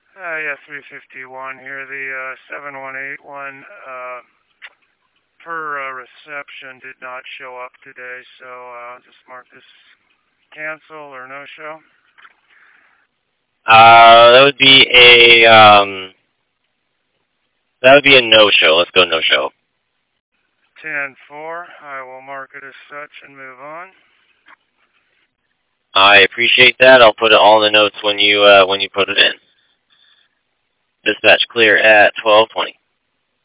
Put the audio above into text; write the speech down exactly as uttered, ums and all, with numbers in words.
Uh, yeah, three fifty-one here. The uh, seven one eight one uh, per uh, reception did not show up today, so uh, I'll just mark this cancel or no show. Uh, that would be a um, that would be a no show. Let's go no show. ten four. I will mark it as such and move on. I appreciate that. I'll put it all in the notes when you uh, when you put it in. Dispatch clear at twelve twenty.